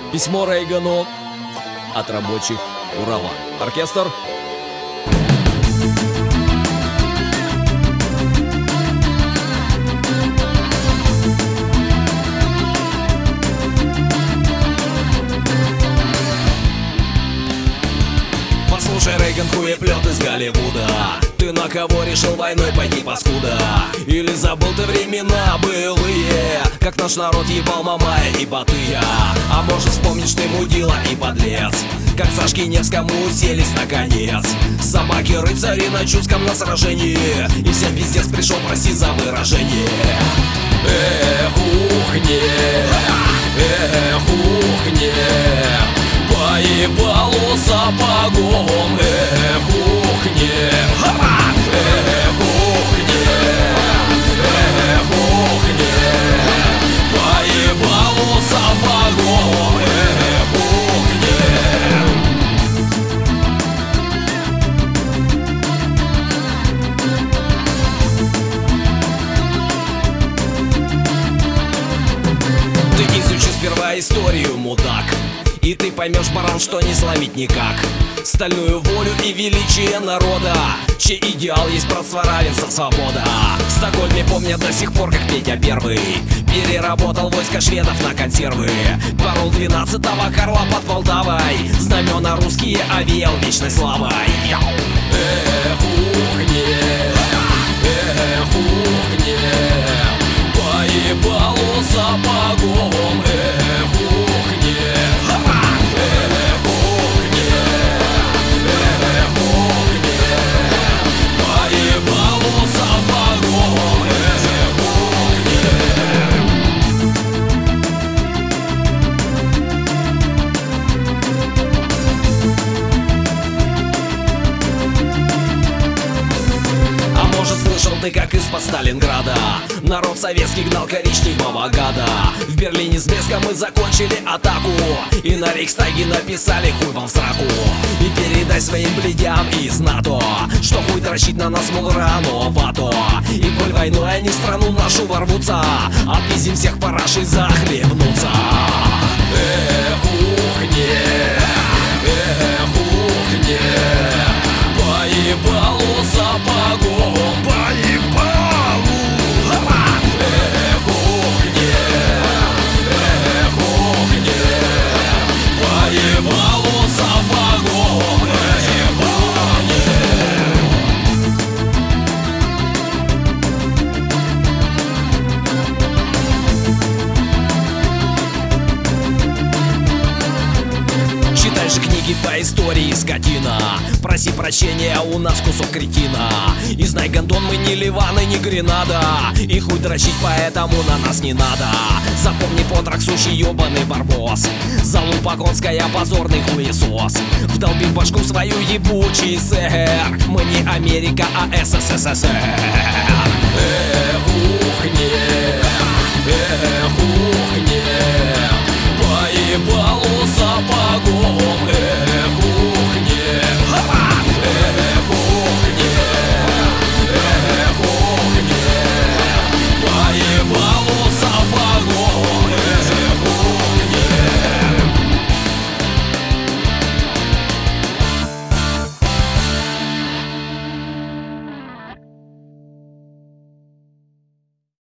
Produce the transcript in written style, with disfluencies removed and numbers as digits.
Письмо Рейгану от рабочих Урала. Оркестр. Послушай, Рейган, хуеплет из Голливуда. Ты на кого решил войной пойти, паскуда? Или забыл ты времена былые, как наш народ ебал Мамая и Батыя? А может вспомнишь ты, мудила и подлец, как в Сашке Невскому уселись наконец собаки-рыцари на Чудском на сражении, и всем пиздец пришел, прости за выражение. Ухне, ухне, поебалу сапогом, ухне, ухне, ухне, поебалу сапогом, ухне. Ты изучи сперва историю, мудак, и ты поймешь, баран, что не сломить никак стальную волю и величие народа, чей идеал есть братство, равенство, свобода. В Стокгольме помнят до сих пор, как Петя Первый переработал войска шведов на консервы. Порол 12-го Карла под Полтавой знамена русские овеял вечной славой. Ухне, ухне, поебалу сапогом, ухне. Ты как из-под Сталинграда народ советский гнал коричневого гада. В Берлине с блеском мы закончили атаку, и на Рейхстаге написали хуй вам в сраку. И передай своим блядям из НАТО, что хуй дрочить на нас, мол, рановато. И коль войной они в страну нашу ворвутся, отпиздим всех парашей захлебнуться. Ухне, ухне, поебалу сапогом, поебалу. Ухне, ухне, поебалу сапогом, читай же книги по истории, скотина. Проси прощения, у нас кусок кретина. И знай, Гондон, мы не Ливан и не Гренада, и хуй дрочить поэтому на нас не надо. Запомни, потрох, сущий ебаный барбос, залупа конская, позорный хуесос. Вдолби в башку свою ебучий сэр, мы не Америка, а СССР.